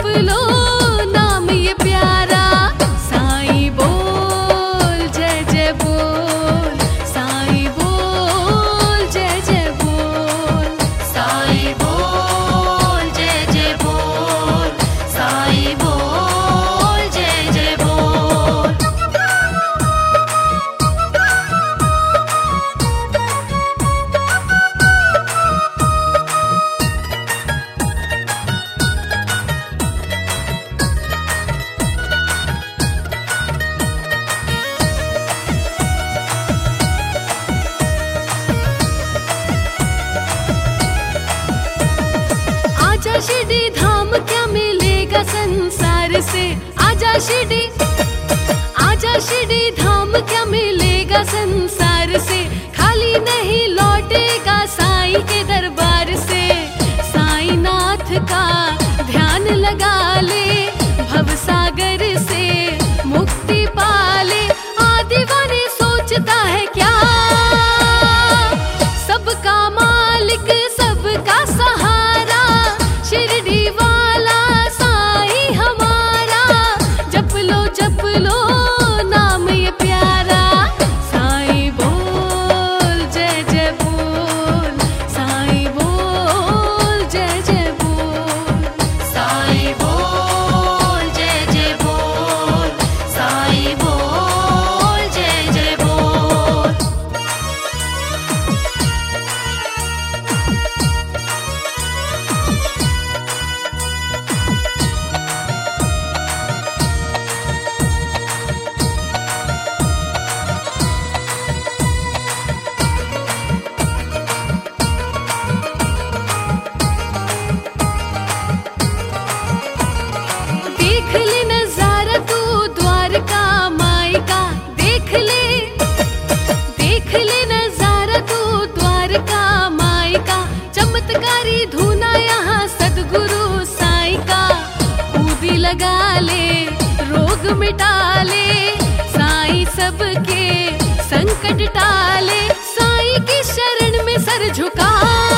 लो नाम ये प्यारा। साईं बोल जय जय बोल, साईं बोल जय जय बोल, साईं बोल जय जय बोल, साईं बोल जय जय बोल। आजा शिरडी धाम क्या मिलेगा संसार से। आजा शिरडी, आजा शिरडी धाम क्या मिलेगा संसार से। खाली नहीं लौटेगा साईं के दरबार से। साईं नाथ का ध्यान लगा ले, भव सागर से मुक्ति पाले। आदीवानी सोचता है क्या, सबका मालिक सबका सहारा। शिरडी वाला साईं हमारा, जप लो नाम ये प्यारा। साईं बोल जय जय बोल, साईं बोल जय जय बोल, साईं बोल जय जय बोल, साईं बोल जय जय बोल। देख ले नजारा तू द्वारका माई का। देख ले नजारा तू द्वारका माई का। चमत्कारी धुना यहाँ सदगुरु साईं का। कूदी लगा ले रोग मिटा ले, साईं सबके संकट टाले। साईं की शरण में सर झुका,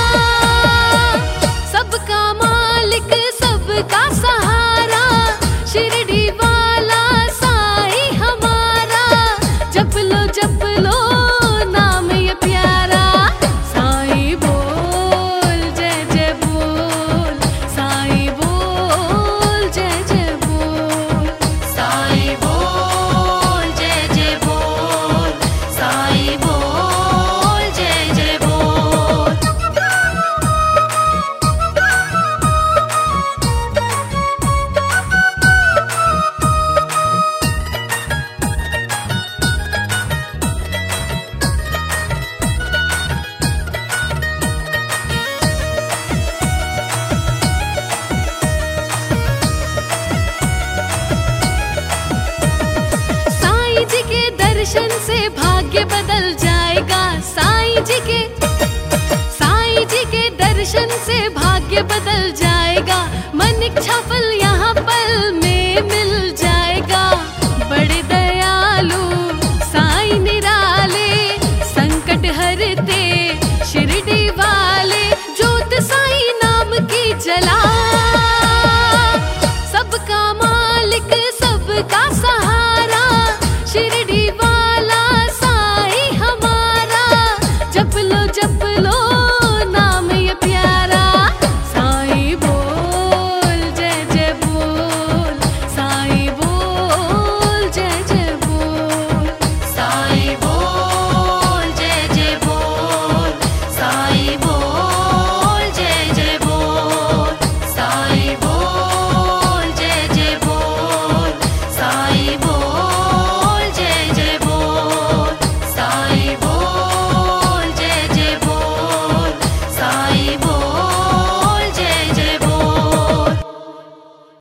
सबका मालिक सबका सहारा। शिरडी वाला साईं हमारा, जप लो नाम ये प्यारा। साईं बोल जय जय बोल, साईं बोल जय जय बोल, साईं बोल जय जय बोल, साईं बोल जय जय बोल। साईं जी के दर्शन से भाग्य बदल जाएगा। साईं जी के दर्शन से भाग्य बदल जाएगा। मन इच्छा फल